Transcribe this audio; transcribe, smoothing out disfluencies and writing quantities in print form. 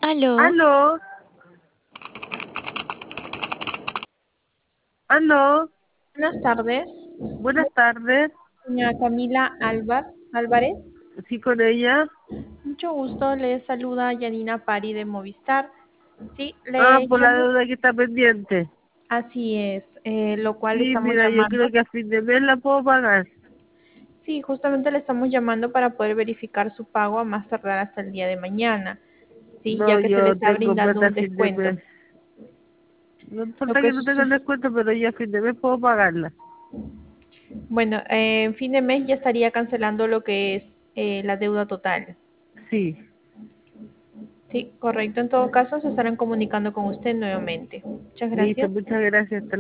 Aló, Aló, aló, buenas tardes. buenas tardes. Señora Camila Álvarez, Sí, con ella. mucho gusto. Le saluda Yanina Pari de Movistar. Sí, Ah, le por la llamo, deuda que está pendiente. así es, lo cual le Sí, estamos mira, yo llamando. creo que a fin de mes la puedo pagar. Sí, justamente le estamos llamando para poder verificar su pago a más tardar hasta el día de mañana. Sí, ya No, que se le yo está tengo brindando plata a un fin de descuento. mes. No Lo importa que que no tenga el sucede, descuento, pero ya a fin de mes puedo pagarla. bueno, en fin de mes ya estaría cancelando lo que es la deuda total. Sí, Sí, correcto. En todo caso, se estarán comunicando con usted nuevamente. Muchas listo, gracias. muchas gracias. Hasta